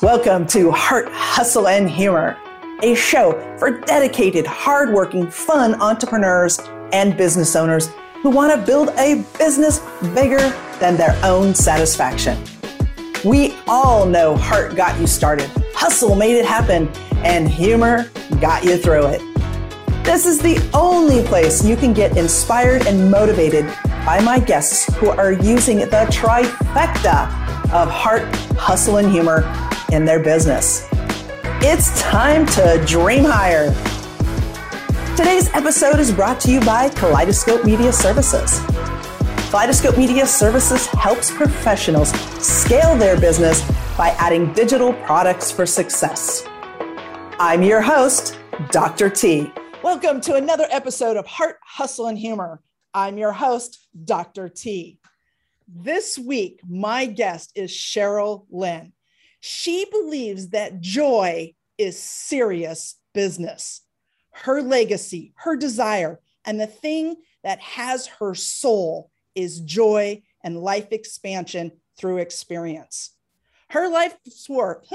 Welcome to Heart, Hustle, and Humor, a show for dedicated, hardworking, fun entrepreneurs and business owners who want to build a business bigger than their own satisfaction. We all know heart got you started, hustle made it happen, and humor got you through it. This is the only place you can get inspired and motivated by my guests who are using the trifecta of heart, hustle, and humor in their business. It's time to dream higher. Today's episode is brought to you by Kaleidoscope Media Services. Kaleidoscope Media Services helps professionals scale their business by adding digital products for success. I'm your host, Dr. T. Welcome to another episode of Heart, Hustle, and Humor. I'm your host, Dr. T. This week, my guest is Cheryl Lynn. She believes that joy is serious business. Her legacy, her desire, and the thing that has her soul is joy and life expansion through experience. Her life's work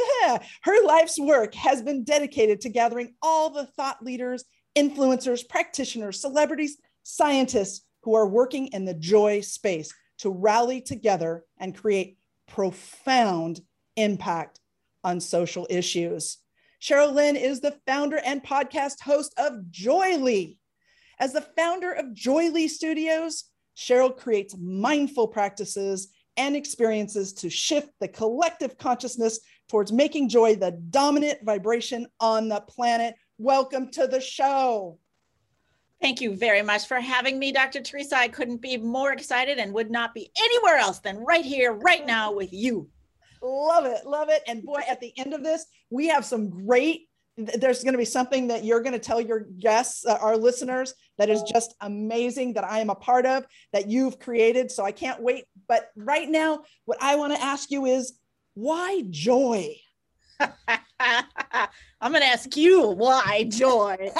has been dedicated to gathering all the thought leaders, influencers, practitioners, celebrities, scientists who are working in the joy space to rally together and create profound impact on social issues. Cheryl Lynn is the founder and podcast host of Joyly. As the founder of Joyly Studios, Cheryl creates mindful practices and experiences to shift the collective consciousness towards making joy the dominant vibration on the planet. Welcome to the show. Thank you very much for having me, Dr. Teresa. I couldn't be more excited and would not be anywhere else than right here, right now with you. Love it. Love it. And boy, at the end of this, we have some there's going to be something that you're going to tell your guests, our listeners, that is just amazing, that I am a part of, that you've created. So I can't wait. But right now, what I want to ask you is, why joy? I'm going to ask you why joy.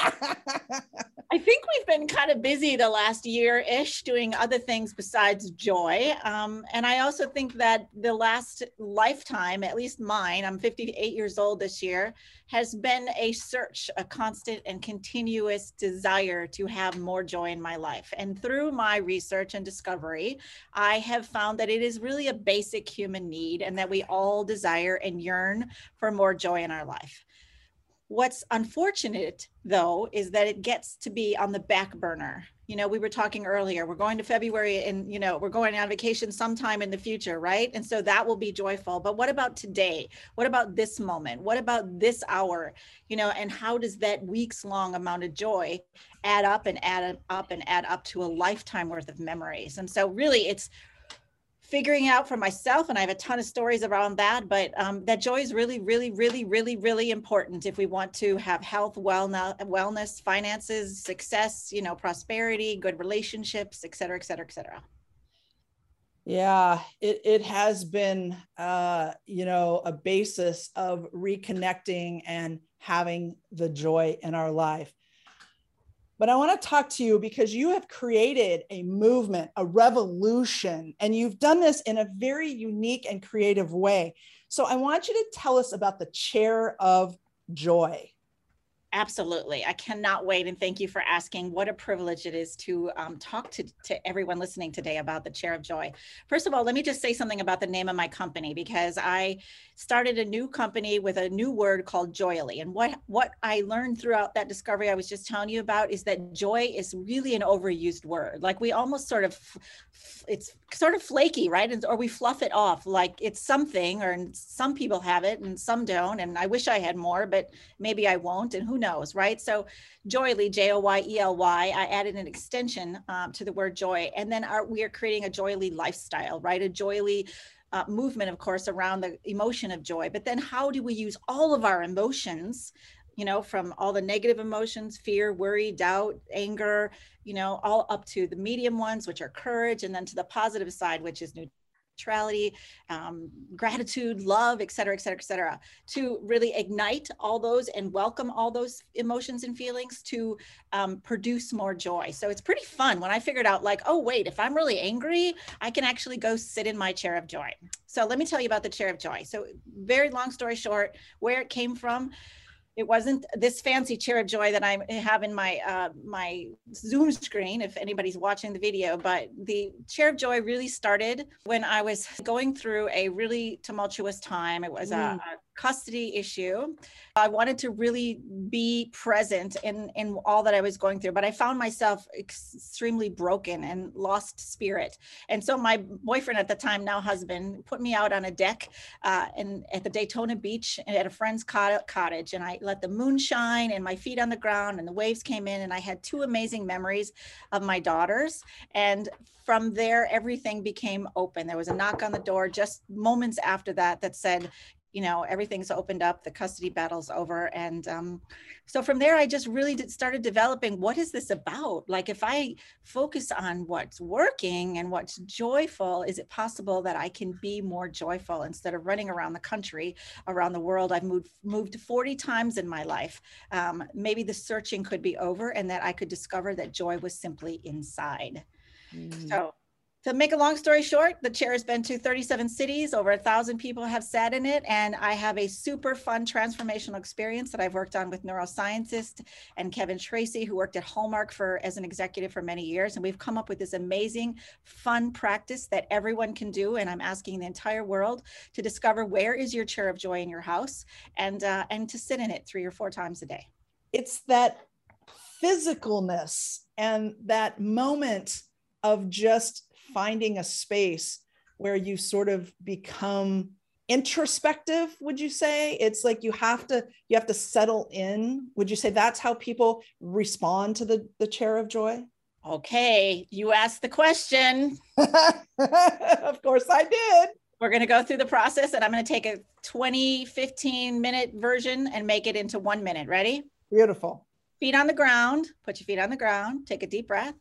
I think we've been kind of busy the last year-ish doing other things besides joy. And I also think that the last lifetime, at least mine, I'm 58 years old this year, has been a search, a constant and continuous desire to have more joy in my life. And through my research and discovery, I have found that it is really a basic human need and that we all desire and yearn for more joy in our life. What's unfortunate, though, is that it gets to be on the back burner. You know, we were talking earlier, we're going to February and, we're going on vacation sometime in the future, right? And so that will be joyful. But what about today? What about this moment? What about this hour? And how does that weeks long amount of joy add up and add up and add up to a lifetime worth of memories? And so really it's figuring out for myself, and I have a ton of stories around that, but that joy is really, really, really, really, really important if we want to have health, wellness, finances, success, prosperity, good relationships, et cetera, et cetera, et cetera. Yeah, it has been, a basis of reconnecting and having the joy in our life. But I want to talk to you because you have created a movement, a revolution, and you've done this in a very unique and creative way. So I want you to tell us about the Chair of Joy. Absolutely. I cannot wait. And thank you for asking. What a privilege it is to talk to everyone listening today about the Chair of Joy. First of all, let me just say something about the name of my company, because I started a new company with a new word called Joyly. And what I learned throughout that discovery I was just telling you about is that joy is really an overused word. Like we almost it's sort of flaky, right? Or we fluff it off like it's something, or some people have it and some don't. And I wish I had more, but maybe I won't. And who knows, right? So Joyly, Joyely, I added an extension to the word joy. And then we are creating a Joyly lifestyle, right? A Joyly movement, of course, around the emotion of joy. But then how do we use all of our emotions, from all the negative emotions, fear, worry, doubt, anger, all up to the medium ones, which are courage, and then to the positive side, which is spirituality, gratitude, love, et cetera, et cetera, et cetera, to really ignite all those and welcome all those emotions and feelings to produce more joy. So it's pretty fun when I figured out like, oh, wait, if I'm really angry, I can actually go sit in my chair of joy. So let me tell you about the chair of joy. So very long story short, where it came from. It wasn't this fancy chair of joy that I have in my my Zoom screen, if anybody's watching the video, but the chair of joy really started when I was going through a really tumultuous time. It was a custody issue. I wanted to really be present in all that I was going through, but I found myself extremely broken and lost spirit. And so my boyfriend at the time, now husband, put me out on a deck and at the Daytona Beach at a friend's cottage. And I let the moon shine and my feet on the ground and the waves came in. And I had two amazing memories of my daughters. And from there, everything became open. There was a knock on the door just moments after that said, you know, everything's opened up, the custody battle's over. And so from there, I just really started developing, what is this about? Like, if I focus on what's working and what's joyful, is it possible that I can be more joyful instead of running around the country, around the world? I've moved 40 times in my life. Maybe the searching could be over and that I could discover that joy was simply inside. So to make a long story short, the chair has been to 37 cities, over 1,000 people have sat in it, and I have a super fun transformational experience that I've worked on with neuroscientist and Kevin Tracy, who worked at Hallmark as an executive for many years. And we've come up with this amazing, fun practice that everyone can do. And I'm asking the entire world to discover where is your chair of joy in your house and to sit in it 3 or 4 times a day. It's that physicalness and that moment of just finding a space where you sort of become introspective, would you say? It's like you have to settle in. Would you say that's how people respond to the chair of joy? Okay, you asked the question. Of course I did. We're going to go through the process, and I'm going to take a 15-minute version and make it into 1 minute. Ready? Beautiful. Feet on the ground. Put your feet on the ground. Take a deep breath.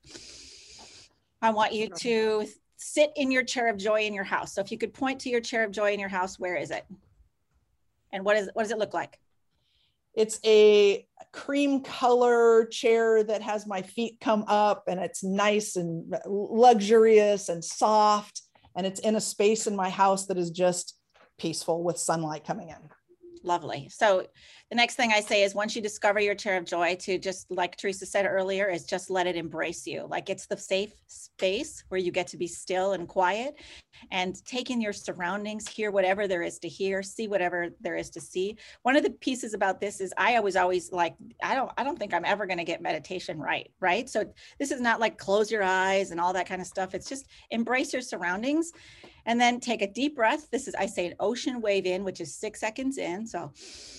I want you to sit in your chair of joy in your house. So if you could point to your chair of joy in your house, where is it? And what does it look like? It's a cream color chair that has my feet come up, and it's nice and luxurious and soft. And it's in a space in my house that is just peaceful with sunlight coming in. Lovely. So the next thing I say is, once you discover your chair of joy, to just, like Teresa said earlier, is just let it embrace you. Like, it's the safe space where you get to be still and quiet and take in your surroundings, hear whatever there is to hear, see whatever there is to see. One of the pieces about this is I was always like, I don't think I'm ever going to get meditation right? So this is not like close your eyes and all that kind of stuff. It's just embrace your surroundings. And then take a deep breath. I say an ocean wave in, which is 6 seconds in. So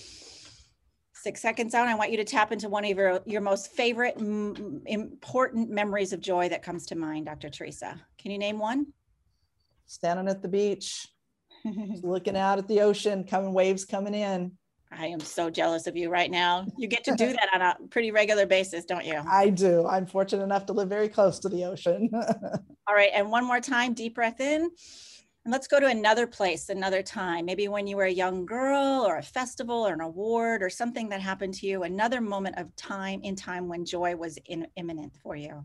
6 seconds out. I want you to tap into one of your most favorite, important memories of joy that comes to mind, Dr. Teresa. Can you name one? Standing at the beach, looking out at the ocean, waves coming in. I am so jealous of you right now. You get to do that on a pretty regular basis, don't you? I do. I'm fortunate enough to live very close to the ocean. All right. And one more time, deep breath in. And let's go to another place, another time, maybe when you were a young girl or a festival or an award or something that happened to you, another moment of time when joy was imminent for you.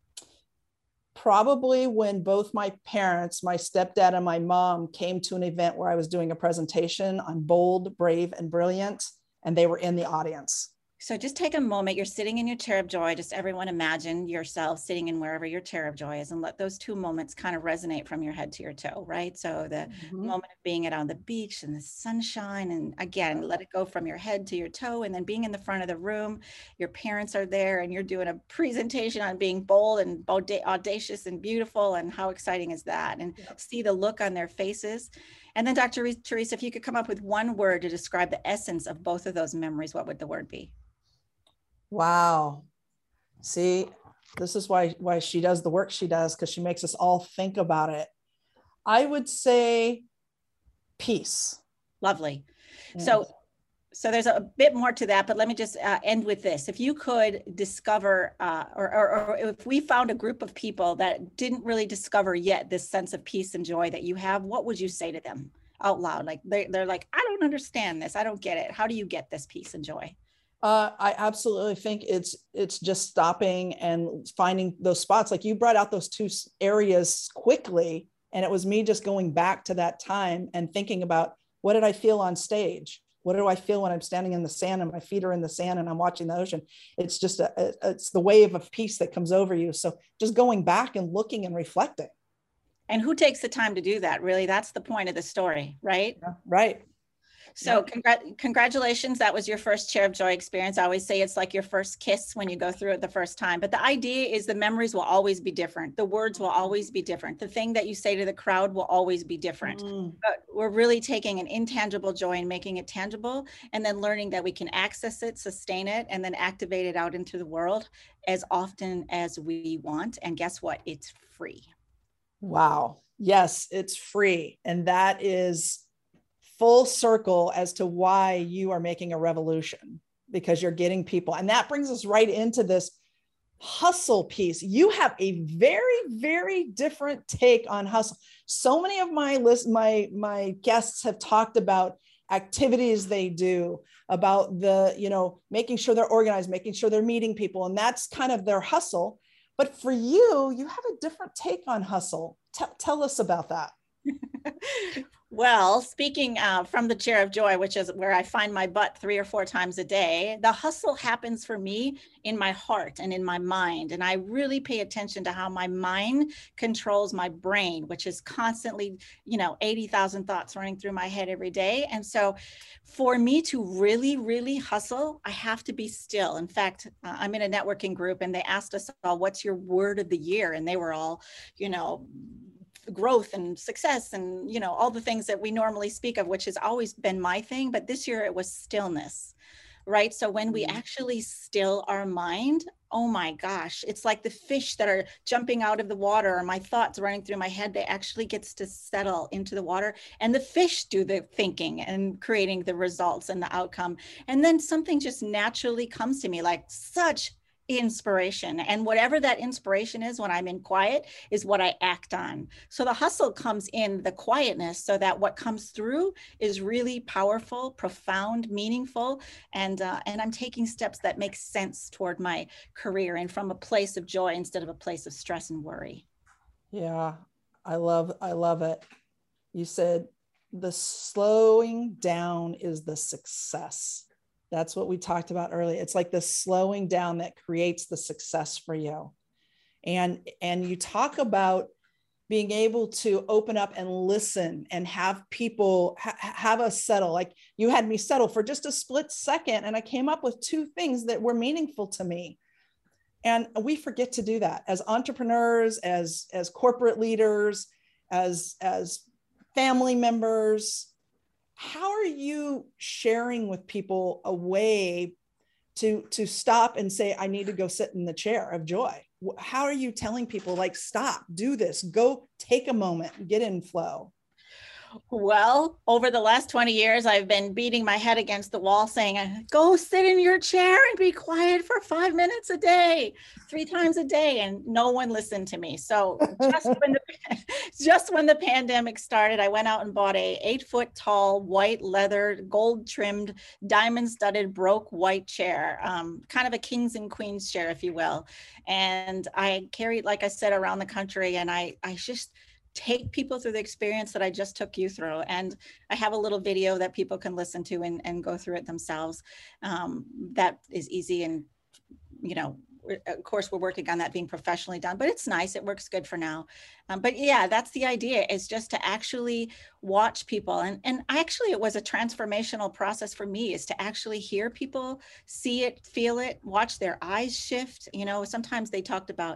Probably when both my parents, my stepdad and my mom, came to an event where I was doing a presentation on Bold, Brave, and Brilliant, and they were in the audience. So just take a moment. You're sitting in your chair of joy. Just everyone imagine yourself sitting in wherever your chair of joy is, and let those 2 moments kind of resonate from your head to your toe, right? So the moment of being out on the beach and the sunshine, and again, let it go from your head to your toe, and then being in the front of the room, your parents are there and you're doing a presentation on being bold and audacious and beautiful, and how exciting is that? And see the look on their faces. And then Dr. Teresa, if you could come up with one word to describe the essence of both of those memories, what would the word be? Wow. See, this is why she does the work she does, because she makes us all think about it. I would say peace. Lovely. Yeah. So So there's a bit more to that, but let me just end with this. If you could discover, or if we found a group of people that didn't really discover yet this sense of peace and joy that you have, what would you say to them out loud? Like they're like, I don't understand this. I don't get it. How do you get this peace and joy? I absolutely think it's just stopping and finding those spots. Like you brought out those two areas quickly, and it was me just going back to that time and thinking about, what did I feel on stage? What do I feel when I'm standing in the sand and my feet are in the sand and I'm watching the ocean? It's just it's the wave of peace that comes over you. So just going back and looking and reflecting. And who takes the time to do that? Really, that's the point of the story, right? Yeah, right. So congratulations. That was your first Chair of Joy experience. I always say it's like your first kiss when you go through it the first time. But the idea is the memories will always be different. The words will always be different. The thing that you say to the crowd will always be different. But we're really taking an intangible joy and making it tangible, and then learning that we can access it, sustain it, and then activate it out into the world as often as we want. And guess what? It's free. Wow. Yes, it's free. And that is full circle as to why you are making a revolution, because you're getting people. And that brings us right into this hustle piece. You have a very, very different take on hustle. So many of my guests have talked about activities they do, about making sure they're organized, making sure they're meeting people. And that's kind of their hustle. But for you, you have a different take on hustle. Tell us about that. Well, speaking from the Chair of Joy, which is where I find my butt 3 or 4 times a day, the hustle happens for me in my heart and in my mind. And I really pay attention to how my mind controls my brain, which is constantly, 80,000 thoughts running through my head every day. And so for me to really, really hustle, I have to be still. In fact, I'm in a networking group and they asked us all, what's your word of the year? And they were all, growth and success and all the things that we normally speak of, which has always been my thing, but this year it was stillness, right? So when we actually still our mind, oh my gosh, it's like the fish that are jumping out of the water, or my thoughts running through my head, they actually gets to settle into the water, and the fish do the thinking and creating the results and the outcome. And then something just naturally comes to me, like such inspiration, and whatever that inspiration is when I'm in quiet is what I act on. So the hustle comes in the quietness, so that what comes through is really powerful, profound, meaningful, and I'm taking steps that make sense toward my career, and from a place of joy instead of a place of stress and worry. Yeah, I love it. You said the slowing down is the success. That's what we talked about earlier. It's like the slowing down that creates the success for you. And you talk about being able to open up and listen and have people have us settle. Like you had me settle for just a split second, and I came up with 2 things that were meaningful to me. And we forget to do that as entrepreneurs, as corporate leaders, as family members. How are you sharing with people a way to stop and say, I need to go sit in the chair of joy? How are you telling people, like, stop, do this, go take a moment, get in flow? Well, over the last 20 years, I've been beating my head against the wall saying, go sit in your chair and be quiet for 5 minutes a day, 3 times a day. And no one listened to me. So just when the pandemic started, I went out and bought a 8-foot tall, white leather, gold trimmed, diamond studded, broke white chair, kind of a kings and queens chair, if you will. And I carried, like I said, around the country, and I just take people through the experience that I just took you through. And I have a little video that people can listen to and go through it themselves. That is easy. And, of course, we're working on that being professionally done, but it's nice. It works good for now. But yeah, that's the idea, is just to actually watch people. And actually, it was a transformational process for me, is to actually hear people, see it, feel it, watch their eyes shift. Sometimes they talked about,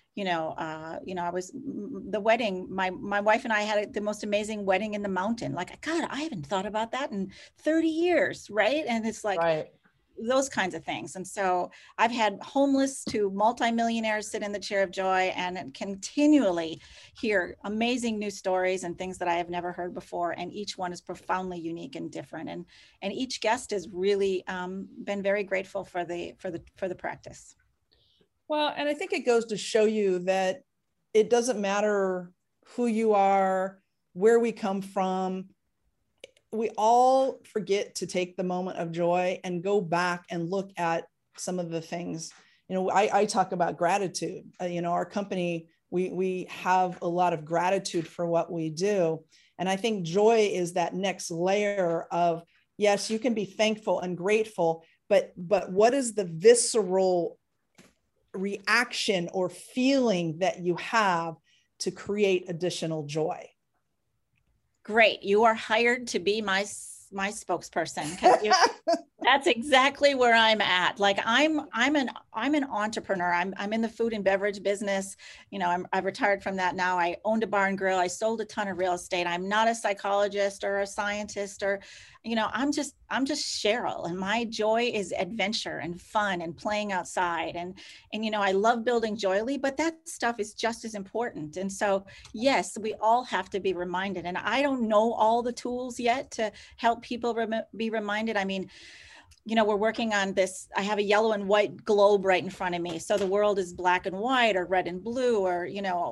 I was the wedding, my wife and I had the most amazing wedding in the mountain. Like, God, I haven't thought about that in 30 years. Right. And it's like, right. those kinds of things. And so I've had homeless to multimillionaires sit in the chair of joy and continually hear amazing new stories and things that I have never heard before. And each one is profoundly unique and different. And each guest has really been very grateful for the practice. Well, and I think it goes to show you that it doesn't matter who you are, where we come from. We all forget to take the moment of joy and go back and look at some of the things. I talk about gratitude. Our company, we have a lot of gratitude for what we do. And I think joy is that next layer of, yes, you can be thankful and grateful, but what is the visceral reaction or feeling that you have to create additional joy? Great. You are hired to be my spokesperson. That's exactly where I'm at. Like I'm an entrepreneur. I'm in the food and beverage business. I've retired from that now. I owned a bar and grill. I sold a ton of real estate. I'm not a psychologist or a scientist or, I'm just Cheryl, and my joy is adventure and fun and playing outside. And I love building Joyly, but that stuff is just as important. And so, yes, we all have to be reminded. And I don't know all the tools yet to help people be reminded. I mean, we're working on this. I have a yellow and white globe right in front of me. So the world is black and white or red and blue, or,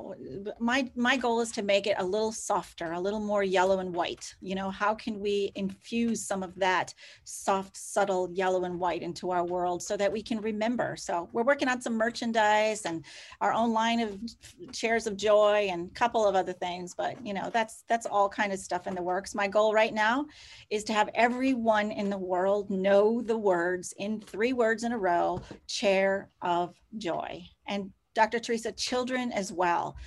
my goal is to make it a little softer, a little more yellow and white. How can we infuse some of that soft, subtle yellow and white into our world so that we can remember? So we're working on some merchandise and our own line of chairs of joy and a couple of other things, but that's all kind of stuff in the works. My goal right now is to have everyone in the world know the words in 3 words in a row, chair of joy. And Dr. Teresa, children as well.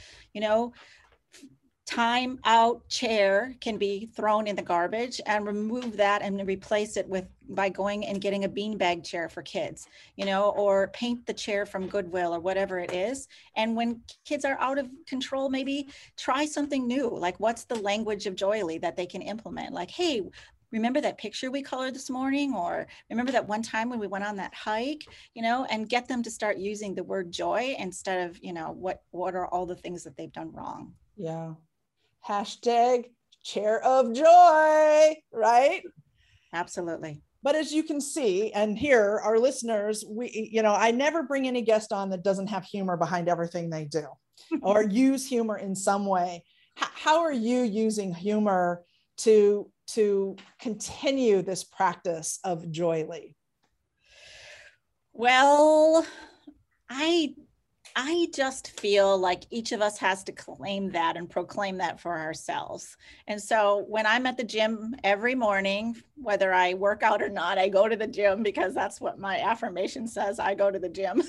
Time out chair can be thrown in the garbage, and remove that and replace it by going and getting a beanbag chair for kids, or paint the chair from Goodwill or whatever it is. And when kids are out of control, maybe try something new. Like, what's the language of Joyly that they can implement? Like, hey, remember that picture we colored this morning? Or remember that one time when we went on that hike, and get them to start using the word joy instead of, what are all the things that they've done wrong? Yeah. Hashtag chair of joy, right? Absolutely. But as you can see, and hear our listeners, I never bring any guest on that doesn't have humor behind everything they do or use humor in some way. How are you using humor to continue this practice of Joyly? Well, I just feel like each of us has to claim that and proclaim that for ourselves. And so when I'm at the gym every morning, whether I work out or not, I go to the gym because that's what my affirmation says. I go to the gym.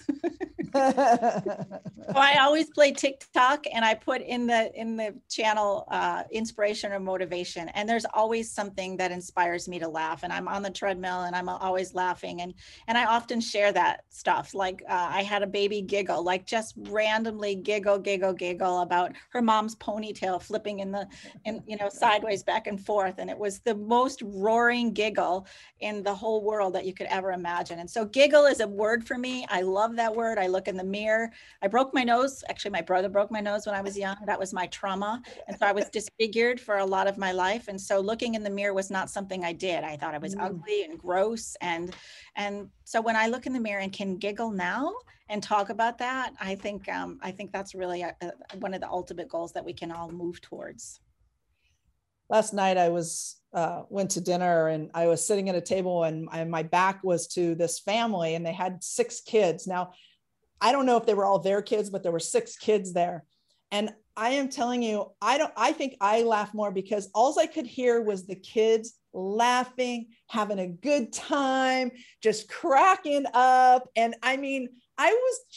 So I always play TikTok, and I put in the channel inspiration or motivation. And there's always something that inspires me to laugh. And I'm on the treadmill and I'm always laughing. And I often share that stuff. Like I had a baby giggle, like just randomly giggle about her mom's ponytail flipping in sideways back and forth. And it was the most roaring giggle in the whole world that you could ever imagine. And so giggle is a word for me. I love that word. I look in the mirror. I broke my nose. Actually, my brother broke my nose when I was young. That was my trauma. And so I was disfigured for a lot of my life. And so looking in the mirror was not something I did. I thought I was ugly and gross. And so when I look in the mirror and can giggle now and talk about that, I think that's really one of the ultimate goals that we can all move towards. Last night I went to dinner, and I was sitting at a table, and my back was to this family, and they had 6 kids. Now, I don't know if they were all their kids, but there were 6 kids there. And I am telling you, I think I laughed more because all I could hear was the kids laughing, having a good time, just cracking up. And I mean, I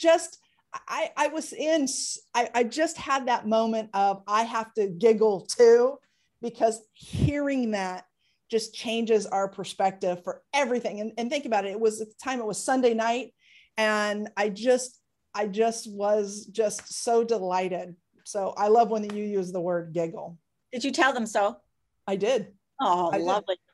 just had that moment of, I have to giggle too, because hearing that just changes our perspective for everything. And think about it. It was at the time, it was Sunday night. And I just was just so delighted. So I love when you use the word giggle. Did you tell them so? I did. Oh, lovely.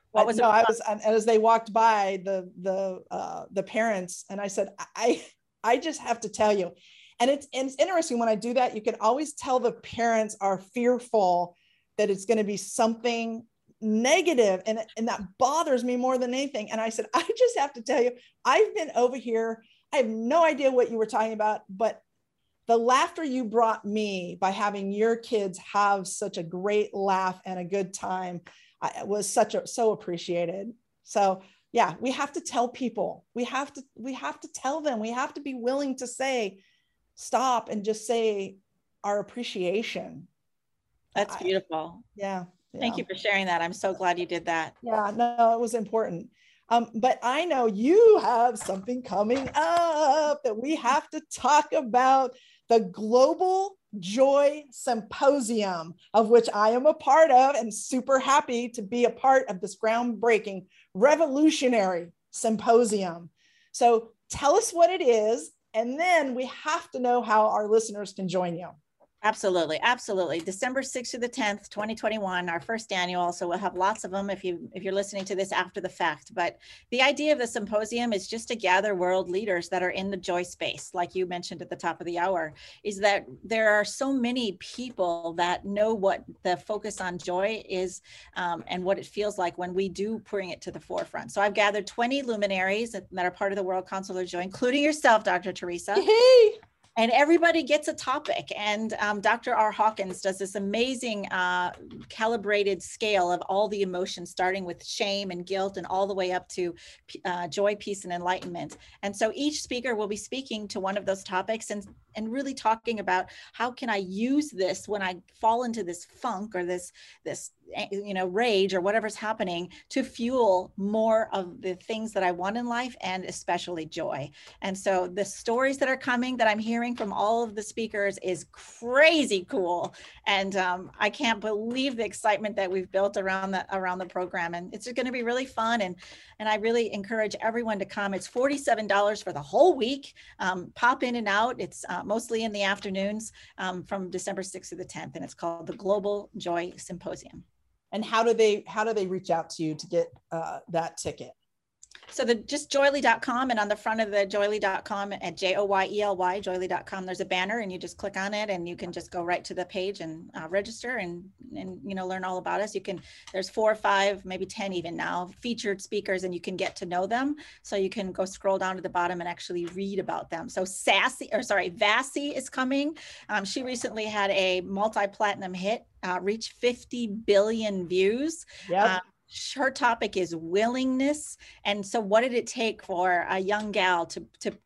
What was no, I was, and as they walked by the parents, and I said, I just have to tell you, and it's interesting when I do that, you can always tell the parents are fearful that it's going to be something negative, and that bothers me more than anything. And I said, I just have to tell you, I've been over here. I have no idea what you were talking about, but the laughter you brought me by having your kids have such a great laugh and a good time was so appreciated. So yeah, we have to tell people, we have to tell them, we have to be willing to say, stop and just say our appreciation. That's beautiful. Yeah. Thank you for sharing that. I'm so glad you did that. Yeah, no, it was important. But I know you have something coming up that we have to talk about, the Global Joy Symposium, of which I am a part of, and super happy to be a part of this groundbreaking, revolutionary symposium. So tell us what it is, and then we have to know how our listeners can join you. Absolutely. Absolutely. December 6th to the 10th, 2021, our first annual. So we'll have lots of them if you're listening to this after the fact. But the idea of the symposium is just to gather world leaders that are in the joy space. Like you mentioned at the top of the hour, is that there are so many people that know what the focus on joy is and what it feels like when we do bring it to the forefront. So I've gathered 20 luminaries that are part of the World Council of Joy, including yourself, Dr. Teresa. Hey. And everybody gets a topic. And Dr. R. Hawkins does this amazing calibrated scale of all the emotions, starting with shame and guilt and all the way up to joy, peace, and enlightenment. And so each speaker will be speaking to one of those topics and really talking about how can I use this when I fall into this funk or this rage or whatever's happening to fuel more of the things that I want in life, and especially joy. And so the stories that are coming that I'm hearing from all of the speakers is crazy cool. And I can't believe the excitement that we've built around the program. And it's going to be really fun. And I really encourage everyone to come. It's $47 for the whole week. Pop in and out. It's mostly in the afternoons from December 6th to the 10th. And it's called the Global Joy Symposium. And how do they reach out to you to get that ticket? So just joyly.com, and on the front of the joyly.com at JOYELY, joyly.com, there's a banner, and you just click on it and you can just go right to the page and register and learn all about us. There's 4 or 5, maybe 10 even now, featured speakers, and you can get to know them. So you can go scroll down to the bottom and actually read about them. So Vassy is coming. She recently had a multi-platinum hit, reach 50 billion views. Yep. Her topic is willingness. And so what did it take for a young gal to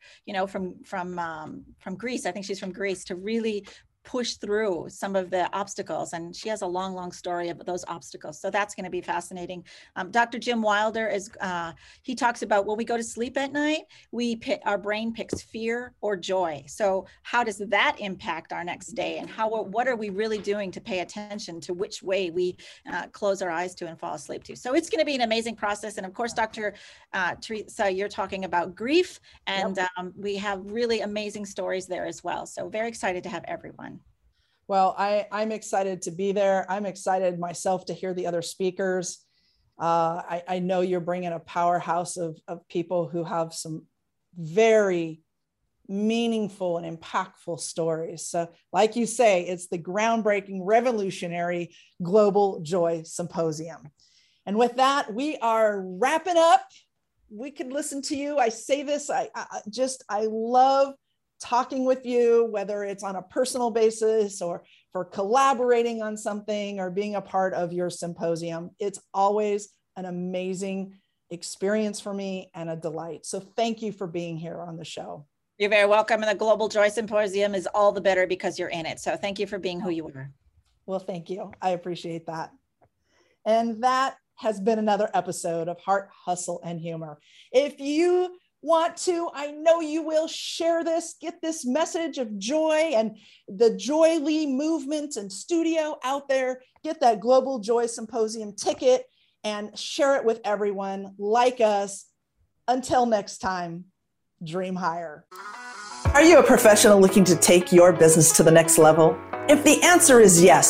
from Greece, I think she's from Greece, to really push through some of the obstacles? And she has a long, long story about those obstacles. So that's going to be fascinating. Dr. Jim Wilder he talks about when we go to sleep at night, our brain picks fear or joy. So how does that impact our next day? And what are we really doing to pay attention to which way we close our eyes to and fall asleep to? So it's going to be an amazing process. And of course, Dr. Teresa, you're talking about grief, and yep. We have really amazing stories there as well. So very excited to have everyone. Well, I'm excited to be there. I'm excited myself to hear the other speakers. I know you're bringing a powerhouse of people who have some very meaningful and impactful stories. So like you say, it's the groundbreaking, revolutionary Global Joy Symposium. And with that, we are wrapping up. We could listen to you. I say this, I love talking with you, whether it's on a personal basis or for collaborating on something or being a part of your symposium. It's always an amazing experience for me and a delight. So thank you for being here on the show. You're very welcome. And the Global Joy Symposium is all the better because you're in it. So thank you for being who you are. Well, thank you. I appreciate that. And that has been another episode of Heart, Hustle, and Humor. If you want to, I know you will, share this, get this message of joy and the Joy Lee movement and studio out there, get that Global Joy Symposium ticket and share it with everyone like us. Until next time, dream higher. Are you a professional looking to take your business to the next level? If the answer is yes,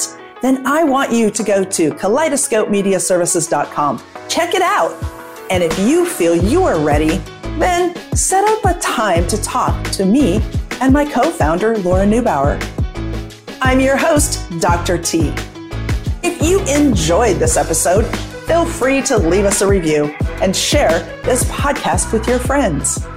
then I want you to go to kaleidoscopemediaservices.com. Check it out. And if you feel you are ready, then set up a time to talk to me and my co-founder, Laura Neubauer. I'm your host, Dr. T. If you enjoyed this episode, feel free to leave us a review and share this podcast with your friends.